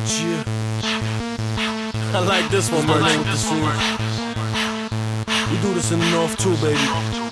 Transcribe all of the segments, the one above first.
Yeah. I like this one, man. We do this in the North too, baby.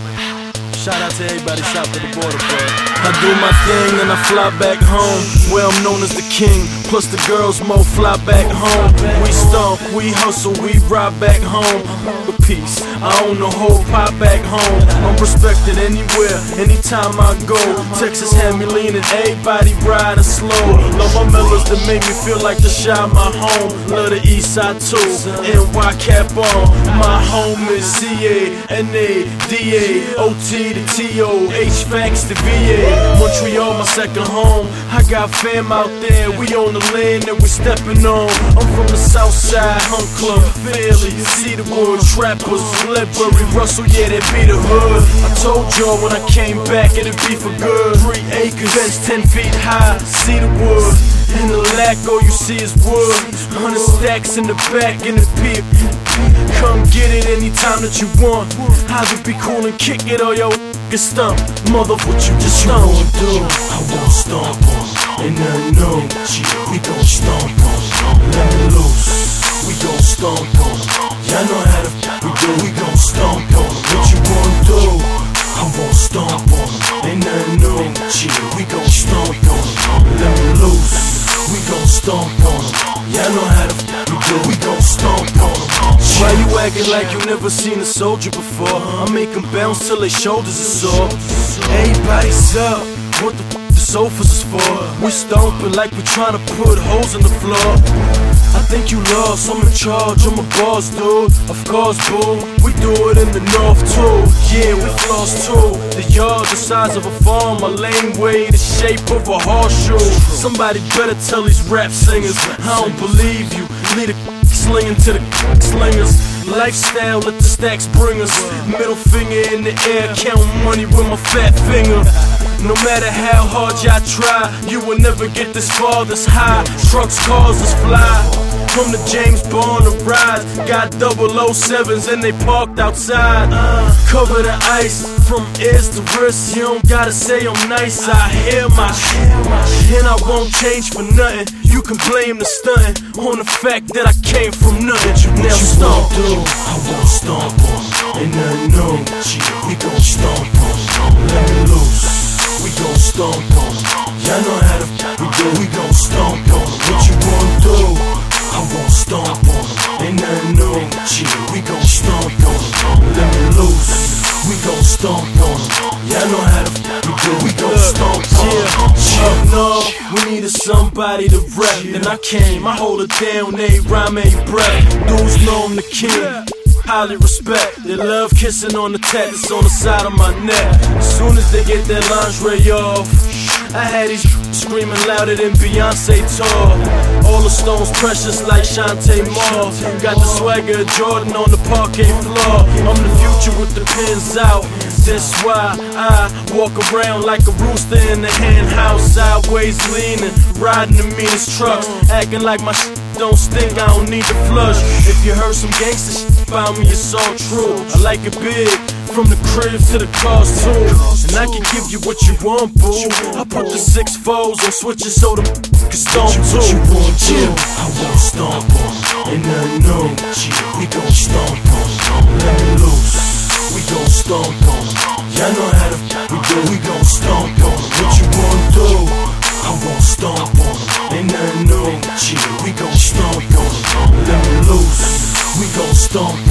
Shout out to everybody south of the border, bro. I do my thing and I fly back home, where I'm known as the king. Plus the girls mo fly back home. We stomp, we hustle, we ride back home. With peace, I own the whole pop back home. I'm respected anywhere, anytime I go. Texas had me leaning, everybody riding slow. Love my mellows that make me feel like the shot my home. Love the east side too, NY cap on. My home is CA, NA, DA, OT to TO, HVACs to VA. Montreal, my second home. I got fam out there, we on the land that we stepping on. I'm from the south side, Hunt Club, Fairly, Cedarwood, Trappers, Ledbury, Russell, yeah, that be the hood. I told y'all when I came back it'd be for good. 3 acres, fence 10 feet high, Cedarwood. In the lack, all you see is wood. 100 stacks in the back, in the pit. Come get it anytime that you want. Either be cool and kick it or yo get stumped. Mother, what you just stumped. What you gon' do? I won't stomp on them. Ain't nothing new. We gon' stomp on them. Let me loose. We gon' stomp on them. Y'all know how to we do. We gon' stomp on them. What you gon' do? I won't stomp on them. Ain't nothing new. We gon' stomp on them. Let me loose. We gon' stomp on them. Y'all know how to we do. We gon' stomp on them. Why you acting like you never seen a soldier before? I make them bounce till their shoulders are sore. Everybody's up, what the sofas is for? We stomping like we tryna put holes in the floor. I think you lost, I'm in charge, I'm a boss, dude. Of course, boo, we do it in the North too. Yeah, we floss too. The yard the size of a farm, a laneway the shape of a horseshoe. Somebody better tell these rap singers, I don't believe you. Lead a slinging to the slingers. Lifestyle, let the stacks bring us. Middle finger in the air, count money with my fat finger. No matter how hard y'all try, you will never get this far, this high. Trucks, cars, us fly. From the James Bond to ride. Got 007s and they parked outside. Cover the ice from ears to wrist. You don't gotta say I'm nice. I hear my shit, and I won't change for nothing. You can blame the stunting on the fact that I came from nothing. Now stomp, do? I won't stomp on them. Ain't nothing new. We gon' stomp on them. Let me loose. We gon' stomp on them. Y'all know how to we do. We gon' stomp on them. What you gon' do? I won't stomp on them. Ain't nothing new. We gon' stomp on them. Let me loose. We gon' stomp on them. Y'all know how to we do. We gon' stomp on them. Up north, we needed somebody to rap. Then I came, I hold it down, they rhyme, ain't breath. Dudes know I'm the king. Highly respect, they love kissing on the tat that's on the side of my neck. As soon as they get their lingerie off, I had these screaming louder than Beyonce tour. All the stones precious like Shantae Moore. Got the swagger of Jordan on the parquet floor. I'm the future with the pins out. That's why I walk around like a rooster in the hen house, sideways leaning, riding the meanest trucks, acting like my shit don't stink, I don't need to flush. If you heard some gangsta shit about me, it's all true. I like it big, from the cribs to the cars too. And I can give you what you want, boo. I put the 6-4s on switches so the can stomp too. What you gon' do? I won't stomp on them. Ain't nothing new. We gon' stomp on them. Let me loose. We gon' stomp on them. Y'all know how to we do. We gon' stomp on them. What you gon' do? I won't stomp on them. Ain't nothing new. We gon' stomp on them. Let me loose. We gon' stomp